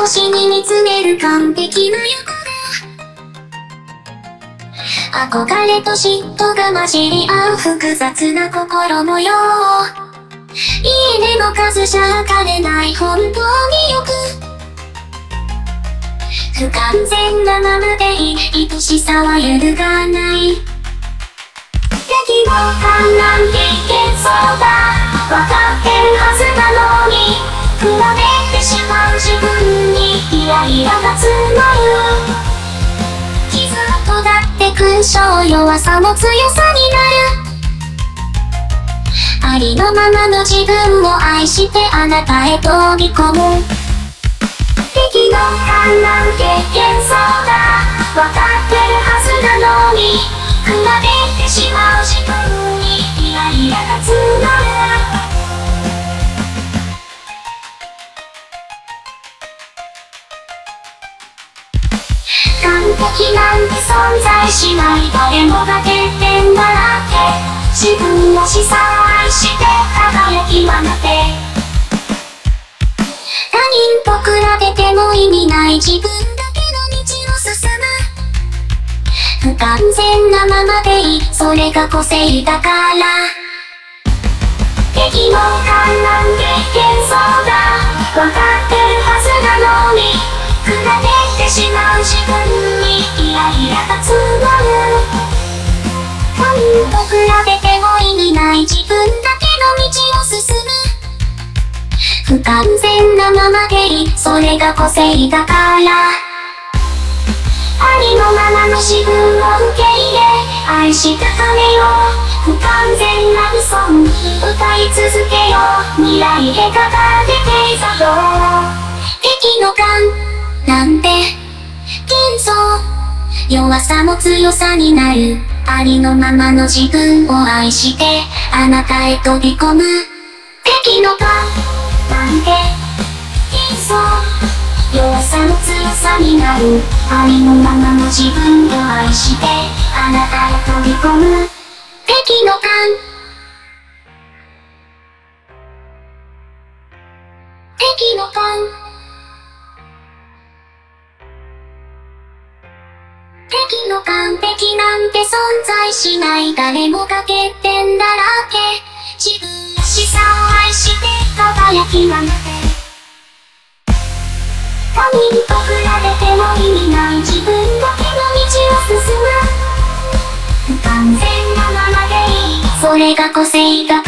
星に見つめる完璧な横顔。憧れと嫉妬が混じり合う複雑な心模様。いいねの数じゃ測れない本当によく。不完全なままでいい愛しさは揺るがない。敵の観覧でいけそうだ。わかってるはずなのに比べてしまう自分にイライラが募る。傷跡だって勲章、弱さも強さになる。ありのままの自分を愛してあなたへ飛び込む。敵の観覧経験そうだ。わかってるはずなのに比べてしまう自分にイライラが募る。完璧なんて存在しない。誰もが欠点だらけ。自分らしさを愛して輝き放て。他人と比べても意味ない自分だけの道を進む。不完全なままでいい、それが個性だから。敵の観覧経験そうだ。わかってるはずなのに比べてしまう自分にイライラが募る。他人と比べても意味ない自分だけの道を進む。不完全なままでいい、それが個性だから。ありのままの自分を受け入れ愛してかめよう。不完全な嘘に歌い続けよう。未来へ掲げてざろう。敵の勘なんて幻想。弱さも強さになる。ありのままの自分を愛してあなたへ飛び込む。敵の勘なんて幻想。弱さも強さになる。ありのままの自分を愛してあなたへ飛び込む。敵の勘敵の勘敵の完璧なんて存在しない。誰もが欠点だらけ。自分らしさを愛して輝き放て。他人と比べても意味ない自分だけの道を進む。不完全なままでいい、それが個性だ